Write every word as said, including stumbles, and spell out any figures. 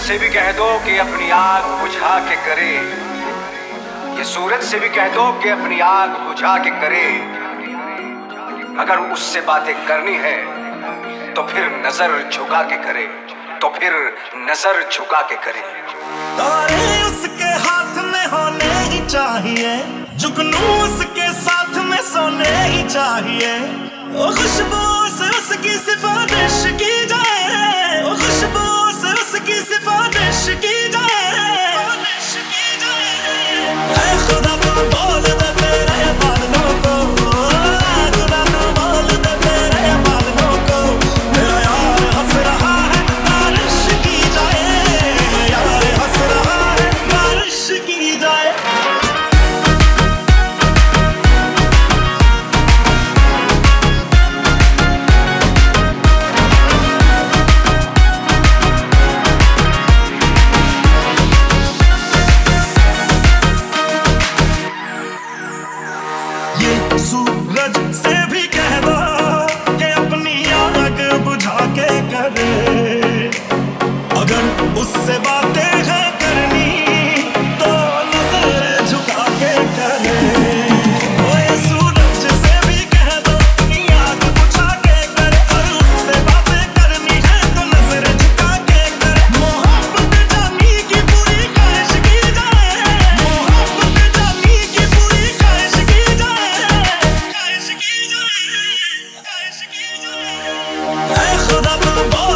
से भी कह दो कि अपनी आग बुझा के करे, ये सूरज से भी कह दो कि अपनी आग बुझा के करे। अगर उससे बातें करनी है तो फिर नजर झुका के करे, तो फिर नजर झुका के करे। तारे उसके हाथ में होने ही चाहिए, जुगनू उसके साथ में सोने ही चाहिए। ओ खुशबू से उसकी सिफारिश की जाए, ओ खुशबू से उसकी सिफारिश की जाए। ऐ खुदा तू बोल दे तेरे बादलों को, खुदा तू बोल दे तेरे बादलों को, मेरा यार हंस रहा है बारिश की जाए, यार हंस रहा है बारिश की जाए। ये सूरज से भी कह दो कि अपनी आग बुझा के करे। अगर उससे बातें हैं करनी तो नजर झुका के करे। ओ ये सूरज से भी कह दो अपनी आग बुझा के करे, और उससे बातें करनी है तो नजर झुका के करे। मोहब्बत जानी की पूरी ख्वाहिश की जाए, मोहब्बत जानी की पूरी ख्वाहिश की जाए, ख्वाहिश की जाए, ख्वाहिश की जाए। ऐ खुदा तू बोल